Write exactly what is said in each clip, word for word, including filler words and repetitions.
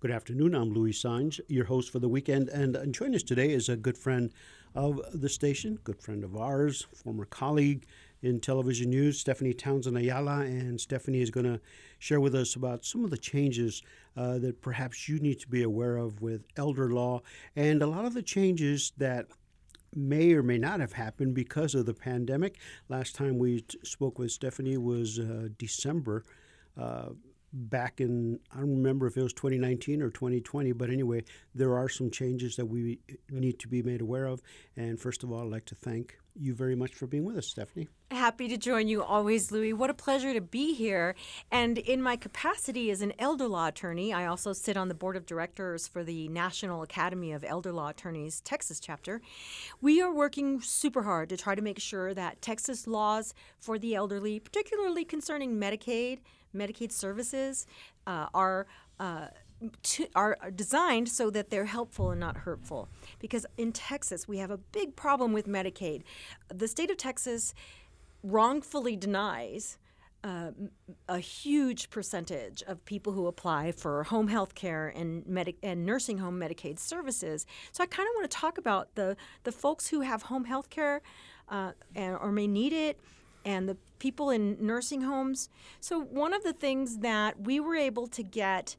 Good afternoon. I'm Louis Saenz, your host for the weekend, and uh, joining us today is a good friend of the station, good friend of ours, former colleague in television news, Stephanie Townsend Ayala, and Stephanie is going to share with us about some of the changes uh, that perhaps you need to be aware of with elder law, and a lot of the changes that may or may not have happened because of the pandemic. Last time we t- spoke with Stephanie was uh, December. Uh, Back in, I don't remember if it was twenty nineteen or twenty twenty, but anyway, there are some changes that we need to be made aware of. And first of all, I'd like to thank you very much for being with us, Stephanie. Happy to join you always, Louis. What a pleasure to be here. And in my capacity as an elder law attorney, I also sit on the board of directors for the National Academy of Elder Law Attorneys Texas chapter. We are working super hard to try to make sure that Texas laws for the elderly, particularly concerning Medicaid, Medicaid services, uh, are uh, to, are designed so that they're helpful and not hurtful. Because in Texas, we have a big problem with Medicaid. The state of Texas wrongfully denies uh, a huge percentage of people who apply for home health care and, medic- and nursing home Medicaid services. So I kind of want to talk about the, the folks who have home health care uh, and, or may need it, and the people in nursing homes. So one of the things that we were able to get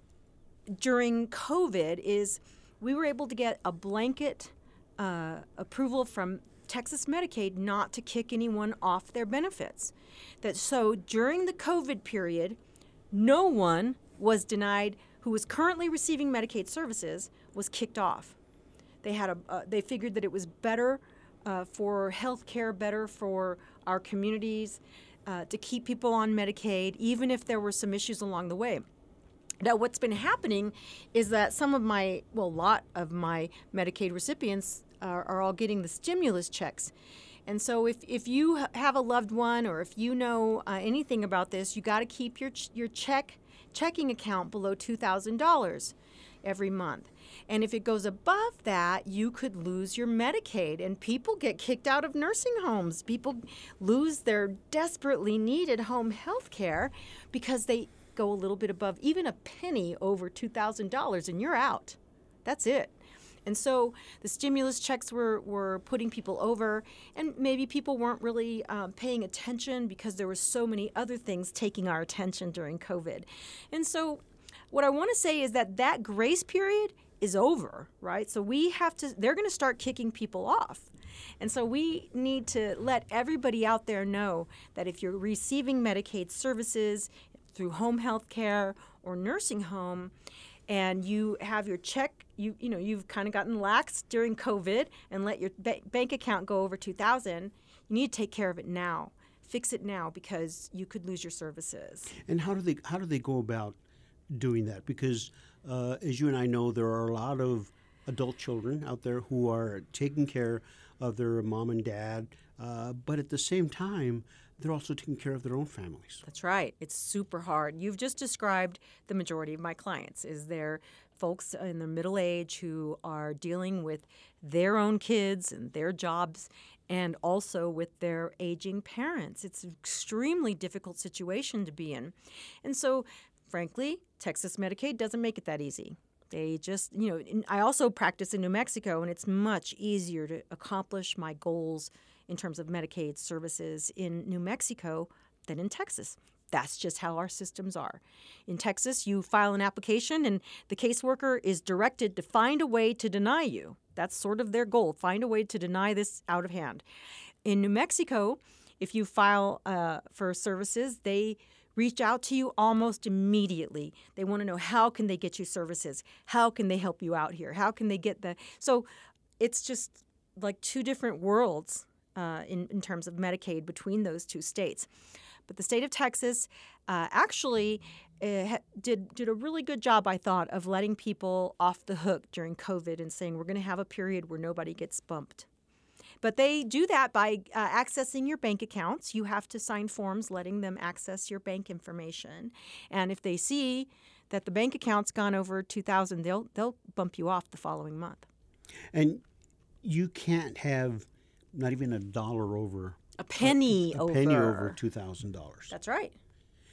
during COVID is we were able to get a blanket uh, approval from Texas Medicaid not to kick anyone off their benefits. That so during the COVID period, no one was denied who was currently receiving Medicaid services was kicked off. They had a uh, they figured that it was better uh, for health care, better for our communities, uh, to keep people on Medicaid, even if there were some issues along the way. Now, what's been happening is that some of my, well, a lot of my Medicaid recipients are, are all getting the stimulus checks. And so if, if you have a loved one or if you know uh, anything about this, you got to keep your ch- your check checking account below two thousand dollars every month. And if it goes above that, you could lose your Medicaid, and people get kicked out of nursing homes. People lose their desperately needed home health care because they go a little bit above, even a penny over two thousand dollars, and you're out. That's it. And so the stimulus checks were, were putting people over, and maybe people weren't really um, paying attention because there were so many other things taking our attention during COVID. And so what I want to say is that that grace period is over, right? So we have to, they're going to start kicking people off. And so we need to let everybody out there know that if you're receiving Medicaid services through home health care or nursing home, and you have your check, you you know, you've kind of gotten lax during COVID and let your ba- bank account go over two thousand, you need to take care of it now. Fix it now because you could lose your services. And how do they how do they go about doing that? Because uh, as you and I know, there are a lot of adult children out there who are taking care of their mom and dad, uh, but at the same time, they're also taking care of their own families. That's right. It's super hard. You've just described the majority of my clients. Is there folks in their middle age who are dealing with their own kids and their jobs, and also with their aging parents. It's an extremely difficult situation to be in. And so, frankly, Texas Medicaid doesn't make it that easy. They just, you know, I also practice in New Mexico, and it's much easier to accomplish my goals in terms of Medicaid services in New Mexico than in Texas. That's just how our systems are. In Texas, you file an application, and the caseworker is directed to find a way to deny you. That's sort of their goal, find a way to deny this out of hand. In New Mexico, if you file uh, for services, they reach out to you almost immediately. They want to know, how can they get you services? How can they help you out here? How can they get the... So it's just like two different worlds uh, in, in terms of Medicaid between those two states. But the state of Texas uh, actually uh, did did a really good job, I thought, of letting people off the hook during COVID and saying we're going to have a period where nobody gets bumped. But they do that by uh, accessing your bank accounts. You have to sign forms letting them access your bank information. And if they see that the bank account's gone over two thousand dollars, they'll they'll bump you off the following month. And you can't have not even a dollar over. A penny a, a over. penny over two thousand dollars. That's right.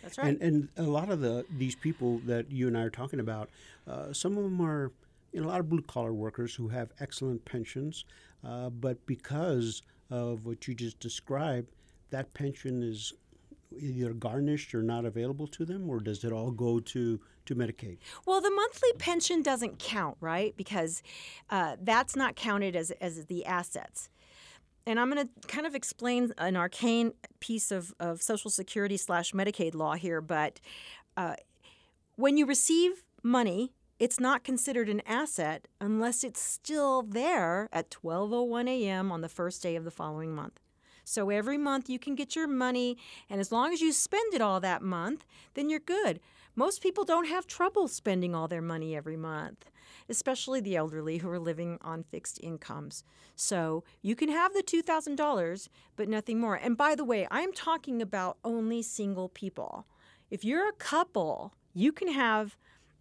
That's right. And and a lot of the these people that you and I are talking about, uh, some of them are, you know, a lot of blue collar workers who have excellent pensions, uh, but because of what you just described, that pension is either garnished or not available to them, or does it all go to, to Medicaid? Well, the monthly pension doesn't count, right? Because uh, that's not counted as, as the assets. And I'm going to kind of explain an arcane piece of, of Social Security slash Medicaid law here, but uh, when you receive money, it's not considered an asset unless it's still there at twelve oh one a.m. on the first day of the following month. So every month you can get your money, and as long as you spend it all that month, then you're good. Most people don't have trouble spending all their money every month, especially the elderly who are living on fixed incomes. So you can have the two thousand dollars, but nothing more. And by the way, I'm talking about only single people. If you're a couple, you can have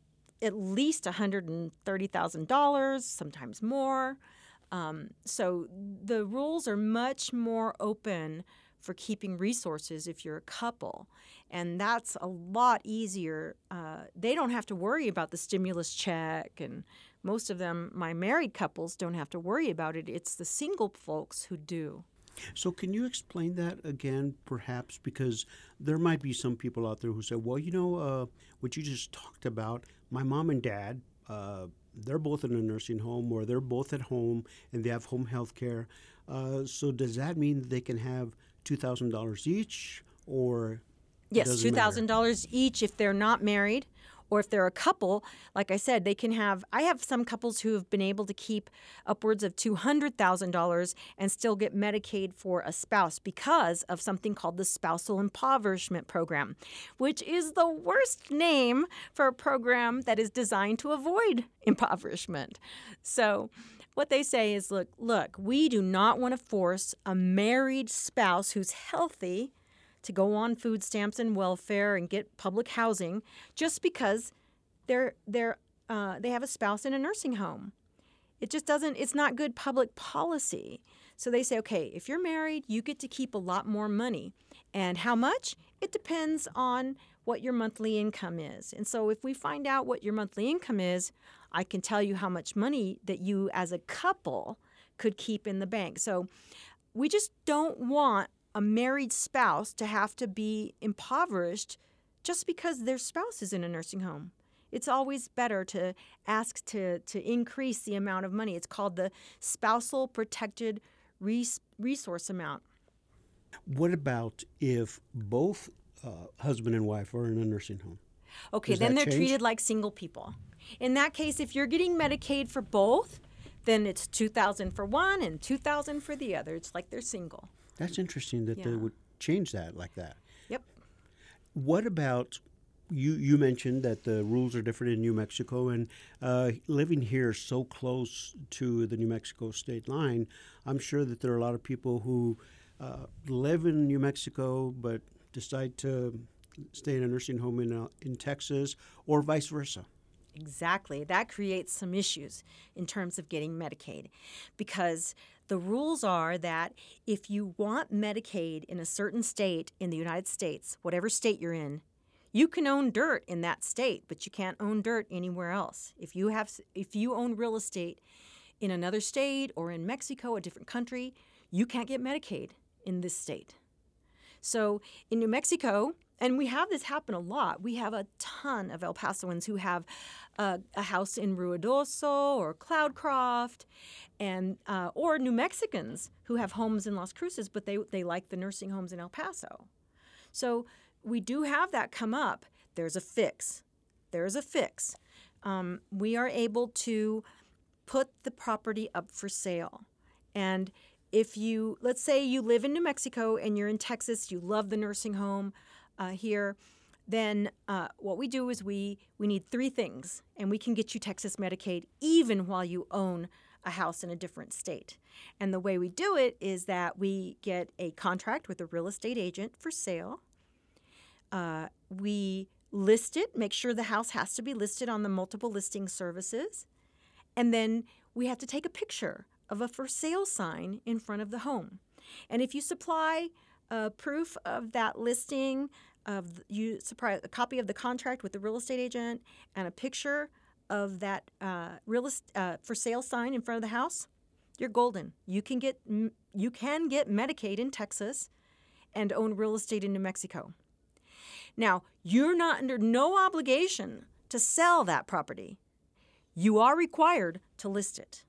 at least one hundred thirty thousand dollars, sometimes more. Um, so the rules are much more open for keeping resources if you're a couple. And that's a lot easier. Uh, they don't have to worry about the stimulus check. And most of them, my married couples, don't have to worry about it. It's the single folks who do. So can you explain that again, perhaps? Because there might be some people out there who say, well, you know, uh, what you just talked about, my mom and dad, uh, they're both in a nursing home, or they're both at home and they have home health care. Uh, so does that mean they can have two thousand dollars each, or yes, two thousand dollars each if they're not married, or if they're a couple. Like I said, they can have, I have some couples who have been able to keep upwards of two hundred thousand dollars and still get Medicaid for a spouse because of something called the Spousal Impoverishment Program, which is the worst name for a program that is designed to avoid impoverishment. So what they say is, look, look, we do not want to force a married spouse who's healthy to go on food stamps and welfare and get public housing just because they're they're uh, they have a spouse in a nursing home. It just doesn't. It's not good public policy. So they say, okay, if you're married, you get to keep a lot more money, and how much? It depends on what your monthly income is. And so if we find out what your monthly income is, I can tell you how much money that you as a couple could keep in the bank. So we just don't want a married spouse to have to be impoverished just because their spouse is in a nursing home. It's always better to ask to, to increase the amount of money. It's called the spousal protected res- resource amount. What about if both uh, husband and wife are in a nursing home? Okay, Does then that they're change? treated like single people. In that case, if you're getting Medicaid for both, then it's two thousand dollars for one and two thousand dollars for the other. It's like they're single. That's interesting that they Yeah. would change that like that. Yep. What about, you, you mentioned that the rules are different in New Mexico, and uh, living here so close to the New Mexico state line, I'm sure that there are a lot of people who uh, live in New Mexico but decide to stay in a nursing home in, uh, in Texas, or vice versa. Exactly. That creates some issues in terms of getting Medicaid, because the rules are that if you want Medicaid in a certain state in the United States, whatever state you're in, you can own dirt in that state, but you can't own dirt anywhere else. If you have, if you own real estate in another state or in Mexico, a different country, you can't get Medicaid in this state. So in New Mexico, and we have this happen a lot, we have a ton of El Pasoans who have uh, a house in Ruidoso or Cloudcroft, and uh, or New Mexicans who have homes in Las Cruces, but they, they like the nursing homes in El Paso. So we do have that come up. There's a fix. There's a fix. Um, we are able to put the property up for sale. And if you, let's say you live in New Mexico and you're in Texas, you love the nursing home uh, here, then uh, what we do is we, we need three things, and we can get you Texas Medicaid even while you own a house in a different state. And the way we do it is that we get a contract with a real estate agent for sale. Uh, we list it, make sure the house has to be listed on the multiple listing services, and then we have to take a picture of a for sale sign in front of the home. And if you supply uh, proof of that listing, of the- you surprise a copy of the contract with the real estate agent and a picture of that uh, real est- uh, for sale sign in front of the house, you're golden. You can get m- you can get Medicaid in Texas and own real estate in New Mexico. Now, you're not under no obligation to sell that property. You are required to list it.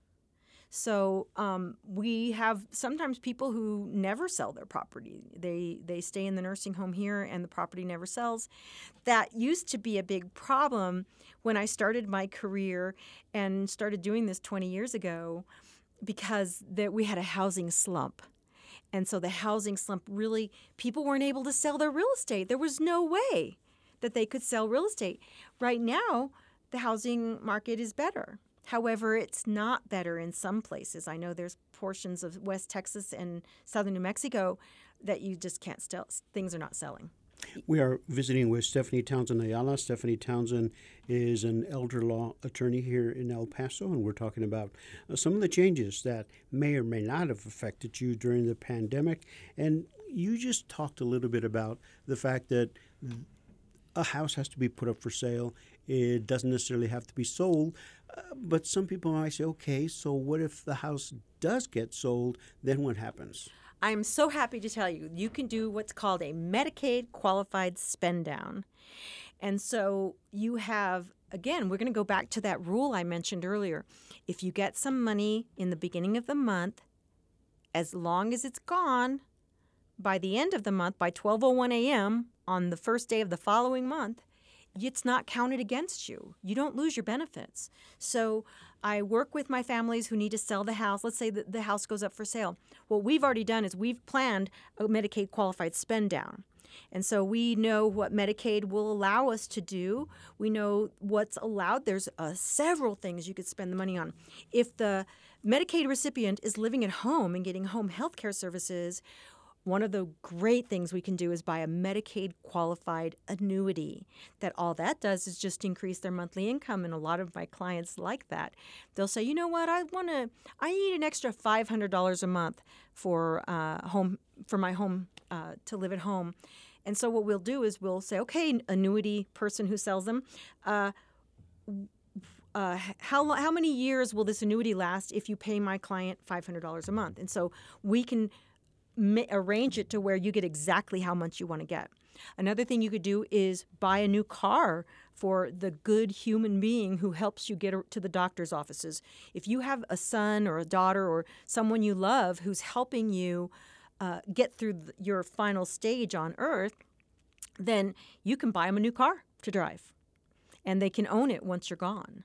So um, we have sometimes people who never sell their property. They they stay in the nursing home here and the property never sells. That used to be a big problem when I started my career and started doing this twenty years ago, because that we had a housing slump. And so the housing slump really, people weren't able to sell their real estate. There was no way that they could sell real estate. Right now, the housing market is better. However, it's not better in some places. I know there's portions of West Texas and southern New Mexico that you just can't sell. Things are not selling. We are visiting with Stephanie Townsend Ayala. Stephanie Townsend is an elder law attorney here in El Paso, and we're talking about uh, some of the changes that may or may not have affected you during the pandemic. And you just talked a little bit about the fact that a house has to be put up for sale. It doesn't necessarily have to be sold. Uh, but some people might say, okay, so what if the house does get sold? Then what happens? I'm so happy to tell you, you can do what's called a Medicaid qualified spend down. And so you have, again, we're going to go back to that rule I mentioned earlier. If you get some money in the beginning of the month, as long as it's gone by the end of the month, by twelve oh one a.m. on the first day of the following month, it's not counted against you. You don't lose your benefits. So I work with my families who need to sell the house. Let's say that the house goes up for sale. What we've already done is we've planned a Medicaid qualified spend down. And so we know what Medicaid will allow us to do. We know what's allowed. There's uh, several things you could spend the money on. If the Medicaid recipient is living at home and getting home health care services, one of the great things we can do is buy a Medicaid qualified annuity. That all that does is just increase their monthly income, and a lot of my clients like that. They'll say, you know what, I want to, I need an extra five hundred dollars a month for uh, home for my home uh, to live at home. And so what we'll do is we'll say, okay, annuity person who sells them, uh, uh, how how many years will this annuity last if you pay my client five hundred dollars a month? And so we can arrange it to where you get exactly how much you want to get. Another thing you could do is buy a new car for the good human being who helps you get to the doctor's offices. If you have a son or a daughter or someone you love who's helping you uh, get through your final stage on earth, then you can buy them a new car to drive, and they can own it once you're gone.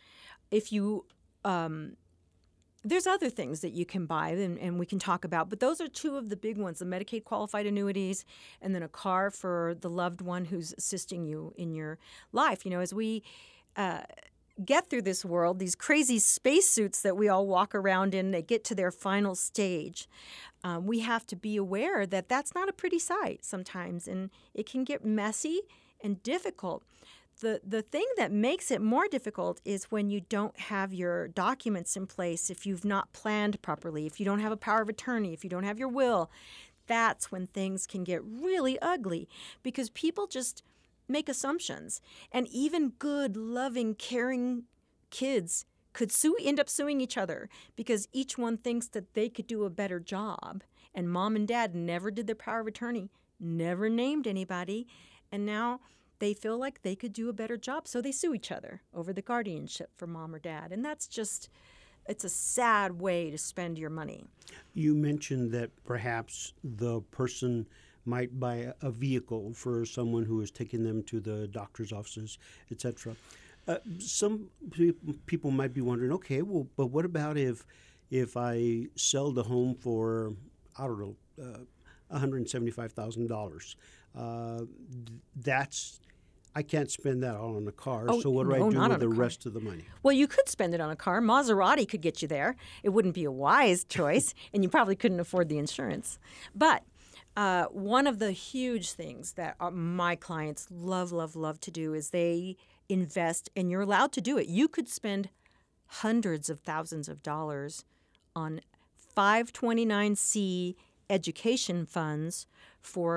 If you um, There's other things that you can buy and, and we can talk about, but those are two of the big ones, the Medicaid qualified annuities and then a car for the loved one who's assisting you in your life. You know, as we uh, get through this world, these crazy spacesuits that we all walk around in, they get to their final stage. Um, we have to be aware that that's not a pretty sight sometimes, and it can get messy and difficult. The the thing that makes it more difficult is when you don't have your documents in place, if you've not planned properly, if you don't have a power of attorney, if you don't have your will. That's when things can get really ugly because people just make assumptions. And even good, loving, caring kids could sue, end up suing each other because each one thinks that they could do a better job. And mom and dad never did their power of attorney, never named anybody, and now they feel like they could do a better job, so they sue each other over the guardianship for mom or dad. And that's just, it's a sad way to spend your money. You mentioned that perhaps the person might buy a vehicle for someone who is taking them to the doctor's offices, et cetera. Uh, some pe- people might be wondering, okay, well, but what about if if I sell the home for, I don't know, uh, one hundred seventy-five thousand dollars? Uh, that's I can't spend that all on a car. Oh, so what do no, I do not with on the a car. rest of the money? Well, you could spend it on a car. Maserati could get you there. It wouldn't be a wise choice, and you probably couldn't afford the insurance. But uh, one of the huge things that uh, my clients love, love, love to do is they invest, and you're allowed to do it. You could spend hundreds of thousands of dollars on five twenty-nine C education funds for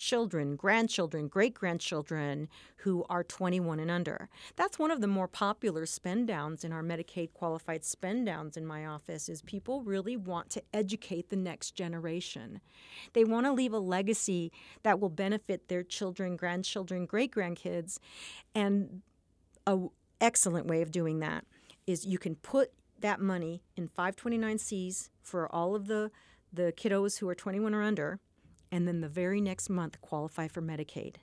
children, grandchildren, great-grandchildren who are twenty-one and under. That's one of the more popular spend downs in our Medicaid qualified spend downs in my office is people really want to educate the next generation. They want to leave a legacy that will benefit their children, grandchildren, great-grandkids. And an excellent way of doing that is you can put that money in five twenty-nine C's for all of the, the kiddos who are twenty-one or under, and then the very next month qualify for Medicaid.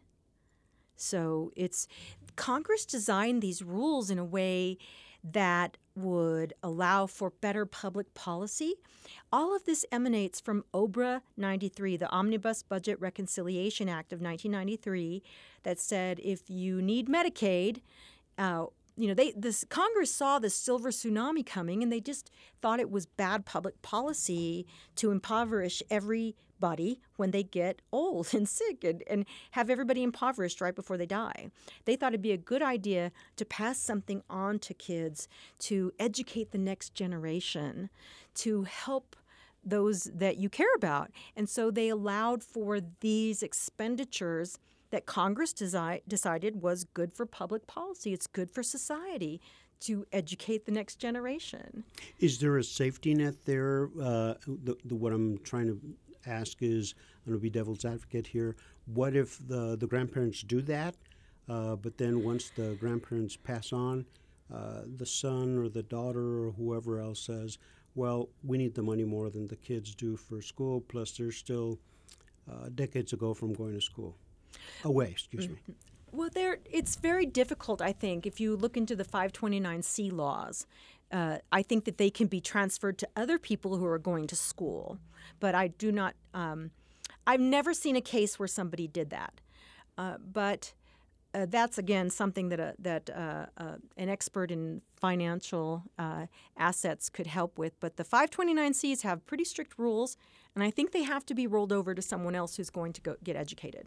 So it's Congress designed these rules in a way that would allow for better public policy. All of this emanates from O B R A ninety-three, the Omnibus Budget Reconciliation Act of nineteen ninety-three, that said if you need Medicaid, uh, you know, they this Congress saw the silver tsunami coming, and they just thought it was bad public policy to impoverish everybody when they get old and sick and, and have everybody impoverished right before they die. They thought it'd be a good idea to pass something on to kids, to educate the next generation, to help those that you care about. And so they allowed for these expenditures that Congress desi- decided was good for public policy. It's good for society to educate the next generation. Is there a safety net there? Uh, the, the, what I'm trying to ask is, I'm going to be devil's advocate here, what if the, the grandparents do that, uh, but then once the grandparents pass on, uh, the son or the daughter or whoever else says, well, we need the money more than the kids do for school, plus they're still uh, decades ago from going to school. Away, excuse me. Well, there it's very difficult, I think, if you look into the five twenty-nine C laws. Uh, I think that they can be transferred to other people who are going to school. But I do not um, – I've never seen a case where somebody did that. Uh, but uh, that's, again, something that, a, that uh, uh, an expert in financial uh, assets could help with. But the five twenty-nine C's have pretty strict rules, and I think they have to be rolled over to someone else who's going to go get educated.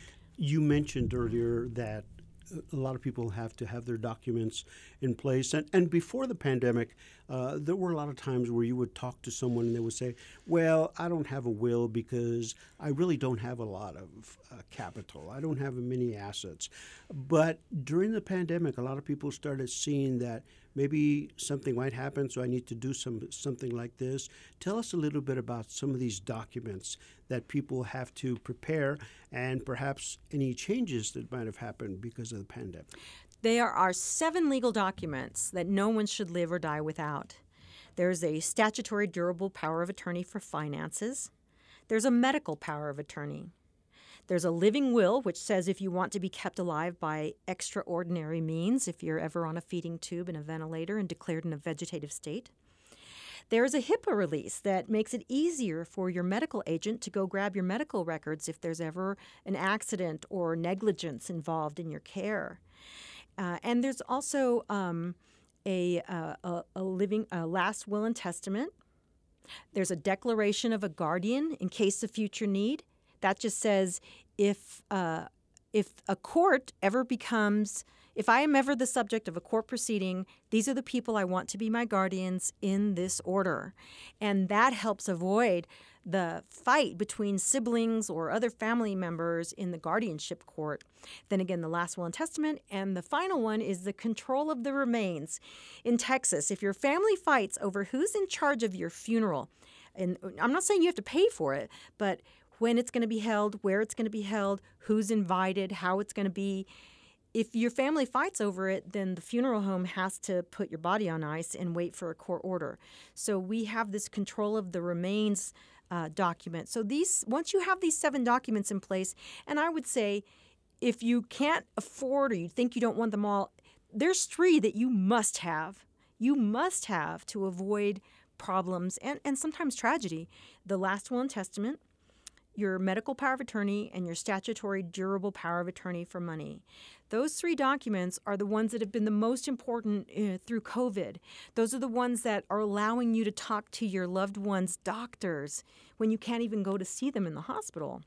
You mentioned earlier that a lot of people have to have their documents in place. And, and before the pandemic, uh, there were a lot of times where you would talk to someone and they would say, well, I don't have a will because I really don't have a lot of uh, capital. I don't have many assets. But during the pandemic, a lot of people started seeing that maybe something might happen, so I need to do some something like this. Tell us a little bit about some of these documents that people have to prepare and perhaps any changes that might have happened because of the pandemic. There are seven legal documents that no one should live or die without. There's a statutory durable power of attorney for finances. There's a medical power of attorney. There's a living will, which says if you want to be kept alive by extraordinary means, if you're ever on a feeding tube and a ventilator and declared in a vegetative state. There's a HIPAA release that makes it easier for your medical agent to go grab your medical records if there's ever an accident or negligence involved in your care. Uh, and there's also um, a, uh, a, a living a last will and testament. There's a declaration of a guardian in case of future need. That just says if uh, if a court ever becomes, if I am ever the subject of a court proceeding, these are the people I want to be my guardians in this order. And that helps avoid the fight between siblings or other family members in the guardianship court. Then again, the last will and testament. And the final one is the control of the remains. In Texas, if your family fights over who's in charge of your funeral, and I'm not saying you have to pay for it, but when it's going to be held, where it's going to be held, who's invited, how it's going to be. If your family fights over it, then the funeral home has to put your body on ice and wait for a court order. So we have this control of the remains uh, document. So these, once you have these seven documents in place, and I would say if you can't afford or you think you don't want them all, there's three that you must have. You must have to avoid problems and, and sometimes tragedy. The last will and testament, your medical power of attorney, and your statutory durable power of attorney for money. Those three documents are the ones that have been the most important uh, through COVID. Those are the ones that are allowing you to talk to your loved ones' doctors when you can't even go to see them in the hospital.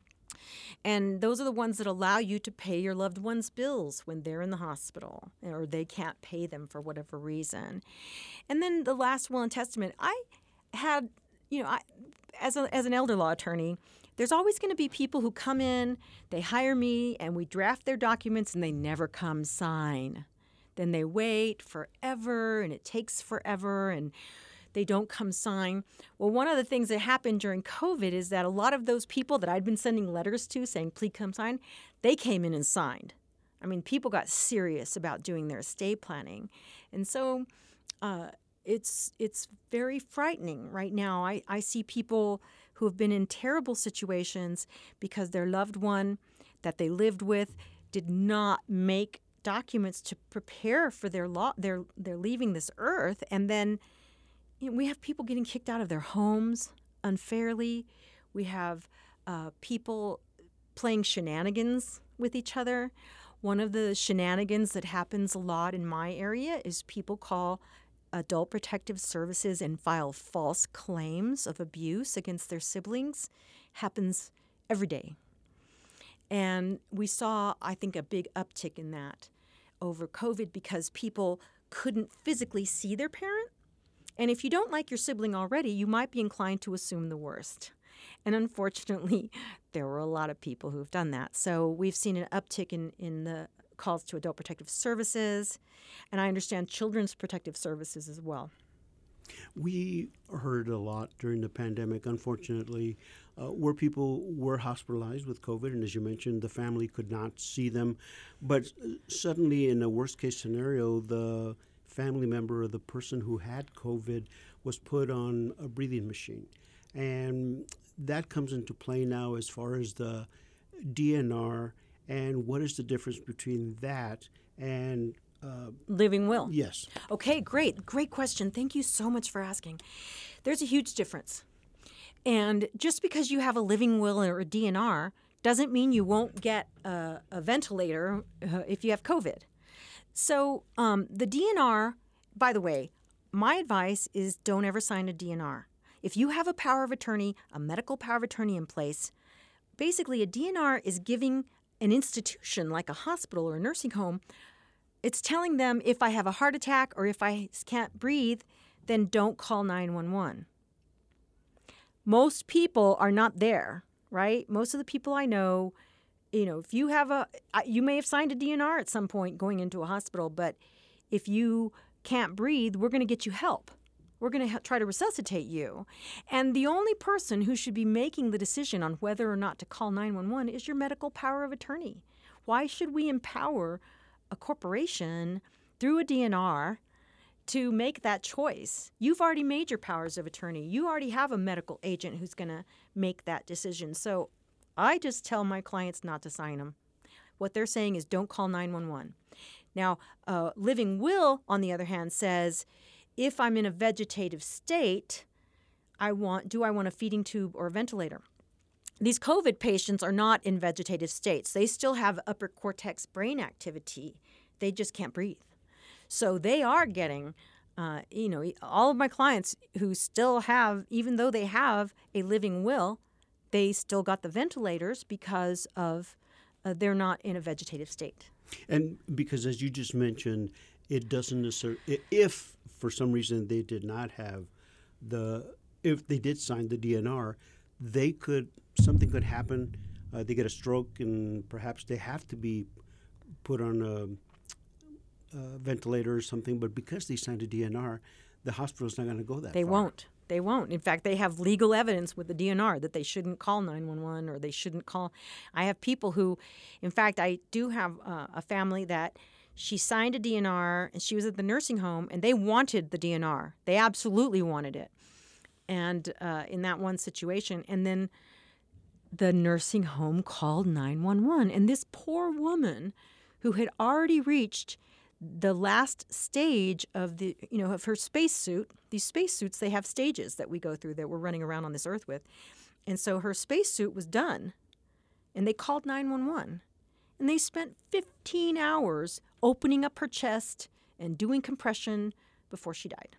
And those are the ones that allow you to pay your loved ones' bills when they're in the hospital or they can't pay them for whatever reason. And then the last will and testament, I had you know, I, as a, as an elder law attorney, there's always going to be people who come in, they hire me, and we draft their documents, and they never come sign. Then they wait forever, and it takes forever, and they don't come sign. Well, one of the things that happened during COVID is that a lot of those people that I'd been sending letters to saying, please come sign, they came in and signed. I mean, people got serious about doing their estate planning. And so uh, it's it's very frightening right now. I, I see people who have been in terrible situations because their loved one that they lived with did not make documents to prepare for their law, their they're leaving this earth. And then you know, we have people getting kicked out of their homes unfairly. We have uh, people playing shenanigans with each other. One of the shenanigans that happens a lot in my area is people call Adult Protective Services and file false claims of abuse against their siblings. Happens every day. And we saw, I think, a big uptick in that over COVID because people couldn't physically see their parent. And if you don't like your sibling already, you might be inclined to assume the worst. And unfortunately, there were a lot of people who've done that. So we've seen an uptick in, in the calls to Adult Protective Services, and I understand Children's Protective Services as well. We heard a lot during the pandemic, unfortunately, uh, where people were hospitalized with COVID, and as you mentioned, the family could not see them. But suddenly, in a worst-case scenario, the family member or the person who had COVID was put on a breathing machine. And that comes into play now as far as the D N R and what is the difference between that and uh, living will? Yes. Okay, great. Great question. Thank you so much for asking. There's a huge difference. And just because you have a living will or a D N R doesn't mean you won't get a, a ventilator uh, if you have COVID. So um, the D N R, by the way, my advice is don't ever sign a D N R. If you have a power of attorney, a medical power of attorney in place, basically a D N R is giving an institution like a hospital or a nursing home, it's telling them if I have a heart attack or if I can't breathe, then don't call nine one one. Most people are not there, right? Most of the people I know, you know, if you have a, you may have signed a D N R at some point going into a hospital, but if you can't breathe, we're going to get you help. We're going to ha- try to resuscitate you. And the only person who should be making the decision on whether or not to call nine one one is your medical power of attorney. Why should we empower a corporation through a D N R to make that choice? You've already made your powers of attorney. You already have a medical agent who's going to make that decision. So I just tell my clients not to sign them. What they're saying is don't call nine one one. Now, uh, living will, on the other hand, says if I'm in a vegetative state, I want do I want a feeding tube or a ventilator? These COVID patients are not in vegetative states. They still have upper cortex brain activity. They just can't breathe. So they are getting, uh, you know, all of my clients who still have, even though they have a living will, they still got the ventilators because of uh, they're not in a vegetative state. And because, as you just mentioned, it doesn't necessarily, if for some reason they did not have the, if they did sign the D N R, they could, something could happen. Uh, they get a stroke and perhaps they have to be put on a, a ventilator or something. But because they signed a D N R, the hospital's not going to go that they far. They won't. They won't. In fact, they have legal evidence with the D N R that they shouldn't call nine one one or they shouldn't call. I have people who, in fact, I do have uh, a family that she signed a D N R and she was at the nursing home and they wanted the D N R. They absolutely wanted it. And uh, in that one situation, and then the nursing home called nine one one. And this poor woman who had already reached the last stage of the, you know, of her spacesuit. These spacesuits, they have stages that we go through that we're running around on this earth with. And so her spacesuit was done. And they called nine one one. And they spent fifteen hours opening up her chest and doing compression before she died.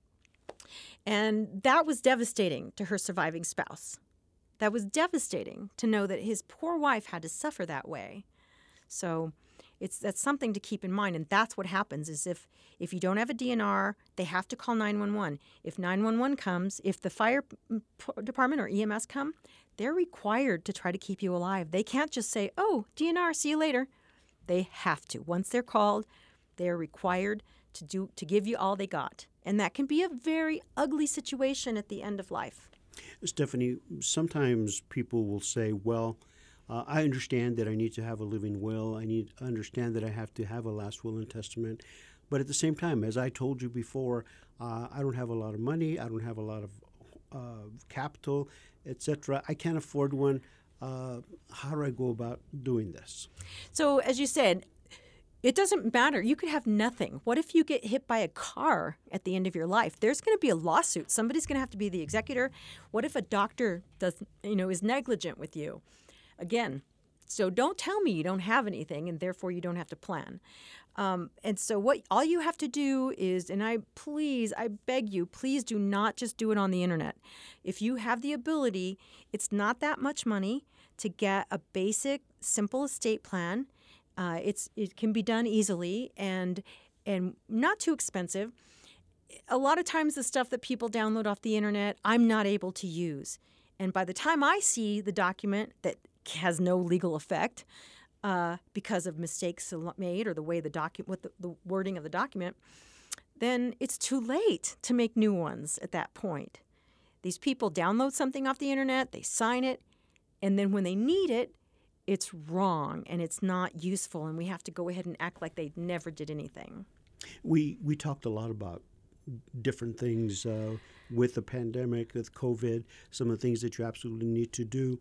And that was devastating to her surviving spouse. That was devastating to know that his poor wife had to suffer that way. So It's that's something to keep in mind, and that's what happens is if if you don't have a D N R, they have to call nine one one. If nine one one comes, if the fire department or E M S come, they're required to try to keep you alive. They can't just say, "Oh, D N R, see you later." They have to. Once they're called, they're required to do to give you all they got, and that can be a very ugly situation at the end of life. Stephanie, sometimes people will say, well, uh, I understand that I need to have a living will. I need to understand that I have to have a last will and testament. But at the same time, as I told you before, uh, I don't have a lot of money. I don't have a lot of uh, capital, et cetera. I can't afford one. Uh, how do I go about doing this? So, as you said, it doesn't matter. You could have nothing. What if you get hit by a car at the end of your life? There's going to be a lawsuit. Somebody's going to have to be the executor. What if a doctor does, you know, is negligent with you? Again, so don't tell me you don't have anything, and therefore you don't have to plan. Um, and so what all you have to do is, and I please, I beg you, please do not just do it on the internet. If you have the ability, it's not that much money to get a basic, simple estate plan. Uh, it's it can be done easily and and not too expensive. A lot of times the stuff that people download off the internet, I'm not able to use. And by the time I see the document that has no legal effect uh, because of mistakes made or the way the document, with the, the wording of the document, then it's too late to make new ones at that point. These people download something off the internet, they sign it, and then when they need it, it's wrong and it's not useful, and we have to go ahead and act like they never did anything. We we talked a lot about different things uh, with the pandemic, with COVID, some of the things that you absolutely need to do.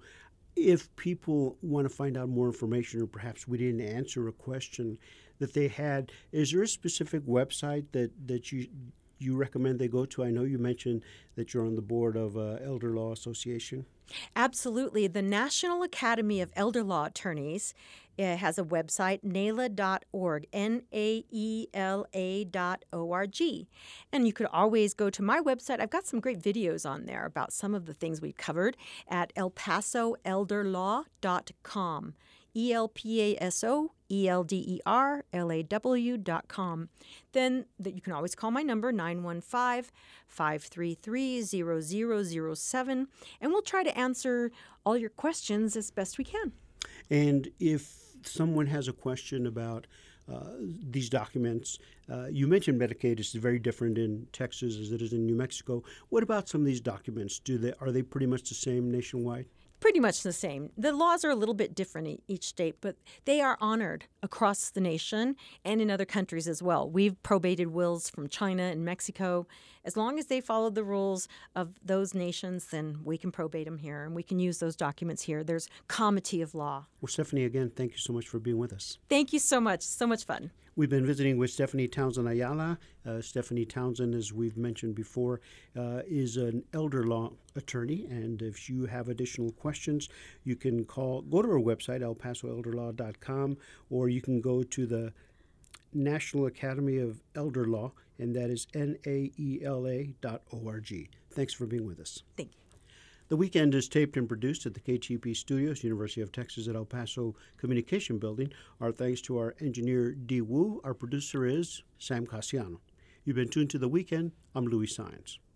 If people want to find out more information, or perhaps we didn't answer a question that they had, is there a specific website that, that you you recommend they go to? I know you mentioned that you're on the board of uh, Elder Law Association. Absolutely. The National Academy of Elder Law Attorneys uh, has a website, naela dot org, N A E L A dot O R G. And you could always go to my website. I've got some great videos on there about some of the things we've covered at el paso elder law dot com. E L P A S O E L D E R L A W dot com. Then that you can always call my number, nine one five, five three three, zero zero zero seven, and we'll try to answer all your questions as best we can. And if someone has a question about uh, these documents, uh, you mentioned Medicaid is very different in Texas as it is in New Mexico. What about some of these documents? Do they are they pretty much the same nationwide? Pretty much the same. The laws are a little bit different in each state, but they are honored across the nation and in other countries as well. We've probated wills from China and Mexico. As long as they follow the rules of those nations, then we can probate them here, and we can use those documents here. There's comity of law. Well, Stephanie, again, thank you so much for being with us. Thank you so much. So much fun. We've been visiting with Stephanie Townsend Ayala. Uh, Stephanie Townsend, as we've mentioned before, uh, is an elder law attorney. And if you have additional questions, you can call, go to our website, el paso elder law dot com, or you can go to the National Academy of Elder Law, and that is N A E L A dot O R G. Thanks for being with us. Thank you. The Weekend is taped and produced at the K T P Studios, University of Texas at El Paso Communication Building. Our thanks to our engineer, Dee Wu. Our producer is Sam Casiano. You've been tuned to The Weekend. I'm Louis Sines.